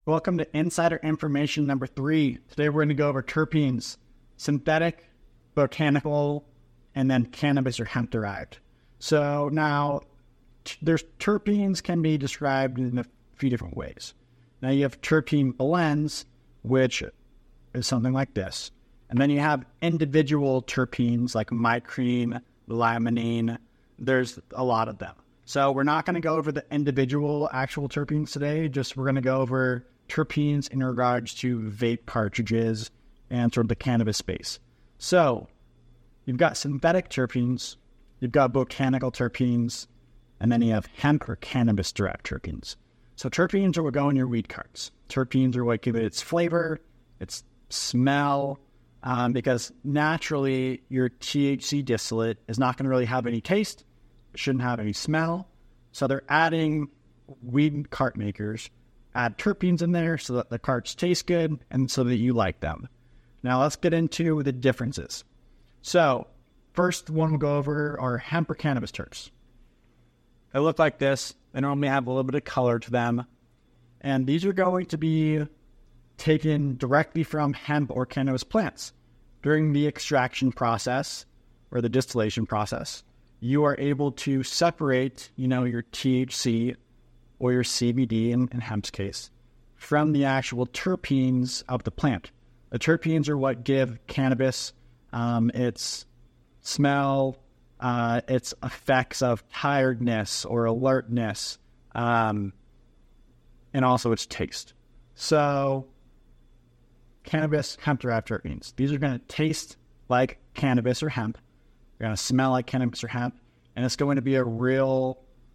Welcome to Insider Information number 3. Today we're going to go over terpenes, synthetic, botanical, and then cannabis or hemp derived. So now, there's terpenes can be described in a few different ways. Now you have terpene blends, which is something like this. And then you have individual terpenes like myrcene, limonene. There's a lot of them. So we're not going to go over the individual actual terpenes today. We're going to go over terpenes in regards to vape cartridges and sort of the cannabis space. So you've got synthetic terpenes, you've got botanical terpenes, and then you have hemp or cannabis-derived terpenes. So terpenes are what go in your weed carts. Terpenes are what give it its flavor, its smell, because naturally your THC distillate is not going to really have any taste. It shouldn't have any smell. So they're adding, weed cart makers add terpenes in there so that the carts taste good and so that you like them. Now let's get into the differences. So first one we'll go over are hemp or cannabis terps. They look like this. They normally have a little bit of color to them. And these are going to be taken directly from hemp or cannabis plants. During the extraction process or the distillation process, you are able to separate, your THC or your CBD in hemp's case from the actual terpenes of the plant. The terpenes are what give cannabis its smell, its effects of tiredness or alertness, and also its taste. So cannabis, hemp-derived terpenes. These are going to taste like cannabis or hemp. They're going to smell like cannabis or hemp. And it's going to be a real,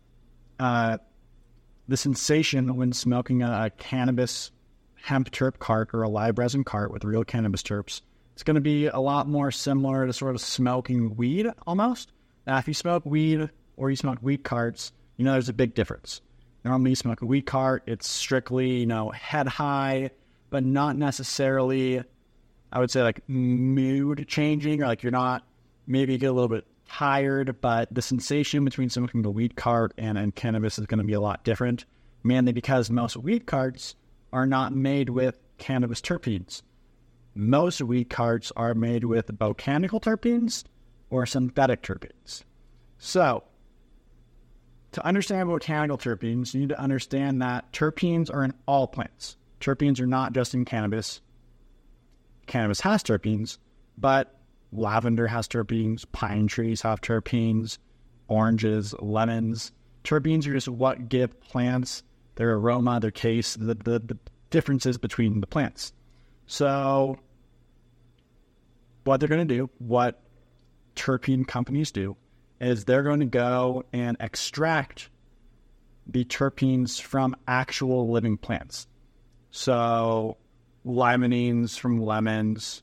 the sensation when smoking a cannabis hemp terp cart or a live resin cart with real cannabis terps. It's going to be a lot more similar to sort of smoking weed almost. Now, if you smoke weed or you smoke weed carts, there's a big difference. Normally you smoke a weed cart, it's strictly, head high, but not necessarily, I would say, like mood changing, or like you're not, maybe you get a little bit tired, but the sensation between smoking the weed cart and cannabis is going to be a lot different, mainly because most weed carts are not made with cannabis terpenes. Most weed carts are made with botanical terpenes or synthetic terpenes. So, to understand botanical terpenes, you need to understand that terpenes are in all plants. Terpenes are not just in cannabis. Cannabis has terpenes, but lavender has terpenes, pine trees have terpenes, oranges, lemons. Terpenes are just what give plants their aroma, their taste, the differences between the plants. So what they're going to do, what terpene companies do, is they're going to go and extract the terpenes from actual living plants. So limonenes from lemons,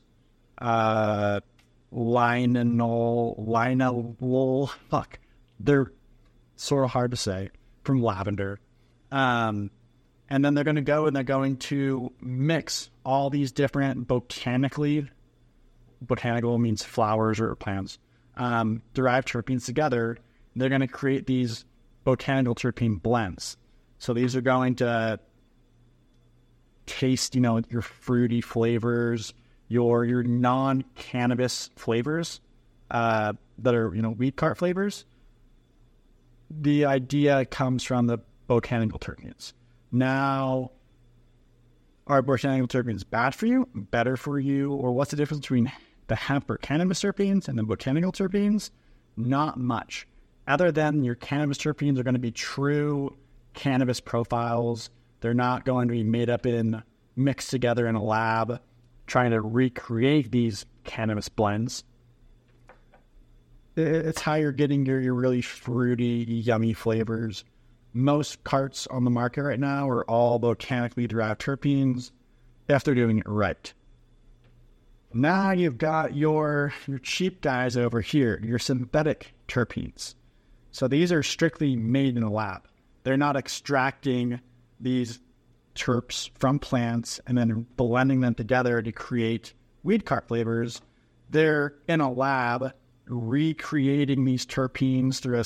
they're sort of hard to say, from lavender. And then they're going to go and they're going to mix all these different botanical means flowers or plants, derived terpenes together. They're going to create these botanical terpene blends. So these are going to taste, your fruity flavors, your non-cannabis flavors that are, weed cart flavors. The idea comes from the botanical terpenes. Now, are botanical terpenes bad for you, better for you, or what's the difference between the hemp or cannabis terpenes and the botanical terpenes? Not much. Other than your cannabis terpenes are going to be true cannabis profiles. They're not going to be mixed together in a lab, trying to recreate these cannabis blends. It's how you're getting your really fruity, yummy flavors. Most carts on the market right now are all botanically derived terpenes if they're doing it right. Now you've got your cheap guys over here, your synthetic terpenes. So these are strictly made in a lab. They're not extracting these terps from plants and then blending them together to create weed cart flavors. They're in a lab recreating these terpenes through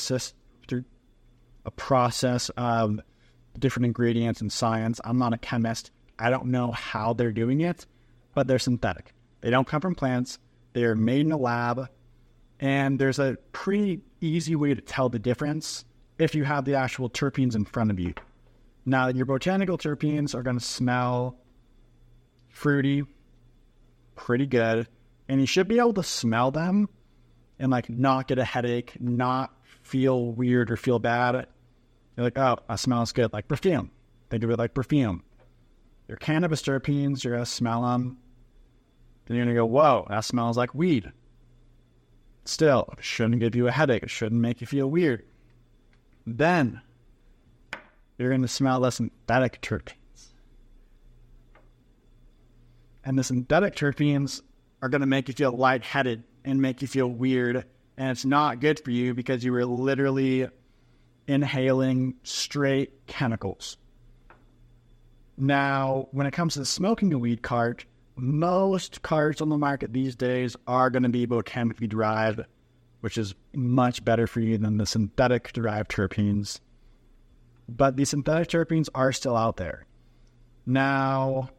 a process of different ingredients and science. I'm not a chemist. I don't know how they're doing it, but they're synthetic. They don't come from plants. They're made in a lab. And there's a pretty easy way to tell the difference if you have the actual terpenes in front of you. Now, your botanical terpenes are going to smell fruity, pretty good, and you should be able to smell them and like not get a headache, not feel weird or feel bad. You're like, oh, that smells good, like perfume. Think of it like perfume. Your cannabis terpenes, you're going to smell them. Then you're going to go, whoa, that smells like weed. Still, it shouldn't give you a headache. It shouldn't make you feel weird. Then you're going to smell the synthetic terpenes. And the synthetic terpenes are going to make you feel lightheaded and make you feel weird. And it's not good for you because you were literally inhaling straight chemicals. Now, when it comes to smoking a weed cart, most carts on the market these days are going to be botanically derived, which is much better for you than the synthetic derived terpenes. But the synthetic terpenes are still out there. Now,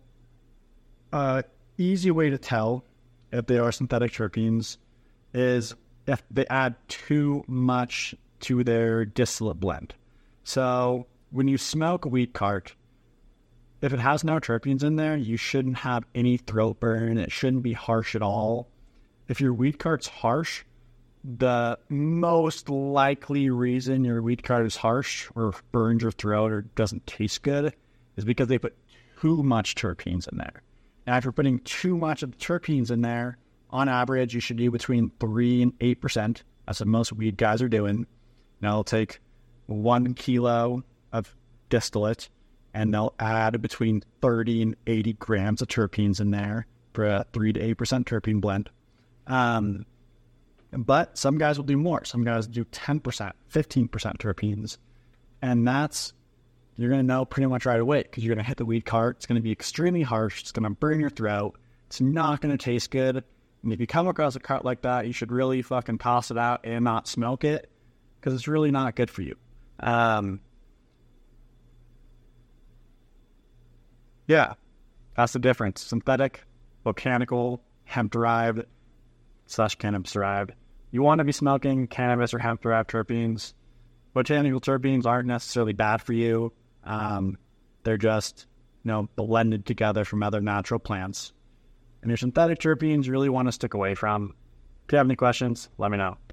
easy way to tell if they are synthetic terpenes is if they add too much to their distillate blend. So when you smoke a weed cart, if it has no terpenes in there, you shouldn't have any throat burn. It shouldn't be harsh at all. If your weed cart's harsh, the most likely reason your weed cart is harsh or burns your throat or doesn't taste good is because they put too much terpenes in there. And if you're putting too much of the terpenes in there, on average, you should do between 3 and 8%. That's what most weed guys are doing. Now, they'll take 1 kilo of distillate, and they'll add between 30 and 80 grams of terpenes in there for a 3 to 8% terpene blend. But some guys will do more. Some guys do 10%, 15% terpenes. And you're going to know pretty much right away because you're going to hit the weed cart. It's going to be extremely harsh. It's going to burn your throat. It's not going to taste good. And if you come across a cart like that, you should really fucking toss it out and not smoke it because it's really not good for you. Yeah, that's the difference. Synthetic, botanical, hemp-derived / cannabis-derived. You want to be smoking cannabis or hemp-derived terpenes. Botanical terpenes aren't necessarily bad for you. They're just, blended together from other natural plants. And your synthetic terpenes you really want to stick away from. If you have any questions, let me know.